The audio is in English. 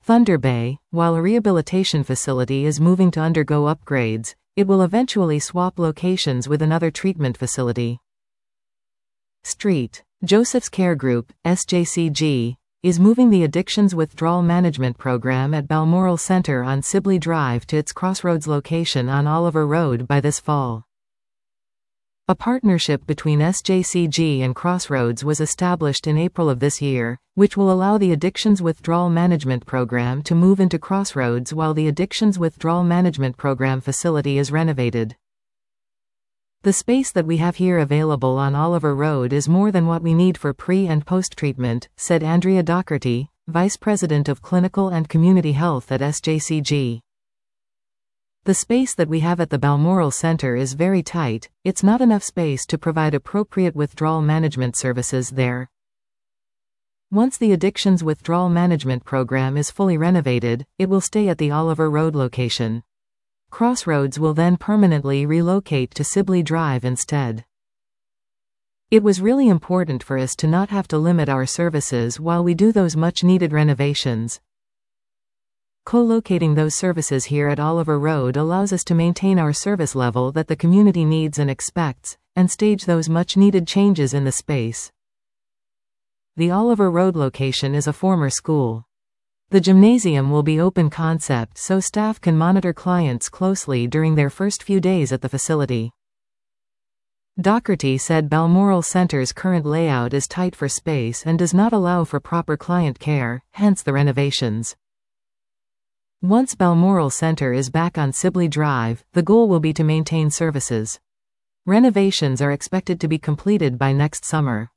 Thunder Bay, while a rehabilitation facility is moving to undergo upgrades, it will eventually swap locations with another treatment facility. Street. Joseph's Care Group, SJCG, is moving the Addictions Withdrawal Management Program at Balmoral Center on Sibley Drive to its Crossroads location on Oliver Road by this fall. A partnership between SJCG and Crossroads was established in April of this year, which will allow the Addictions Withdrawal Management Program to move into Crossroads while the Addictions Withdrawal Management Program facility is renovated. The space that we have here available on Oliver Road is more than what we need for pre- and post-treatment, said Andrea Docherty, Vice President of Clinical and Community Health at SJCG. The space that we have at the Balmoral Center is very tight. It's not enough space to provide appropriate withdrawal management services there. Once the Addictions Withdrawal Management Program is fully renovated, it will stay at the Oliver Road location. Crossroads will then permanently relocate to Sibley Drive instead. It was really important for us to not have to limit our services while we do those much-needed renovations. Co-locating those services here at Oliver Road allows us to maintain our service level that the community needs and expects, and stage those much-needed changes in the space. The Oliver Road location is a former school. The gymnasium will be open concept so staff can monitor clients closely during their first few days at the facility. Docherty said Balmoral Center's current layout is tight for space and does not allow for proper client care, hence the renovations. Once Balmoral Center is back on Sibley Drive, the goal will be to maintain services. Renovations are expected to be completed by next summer.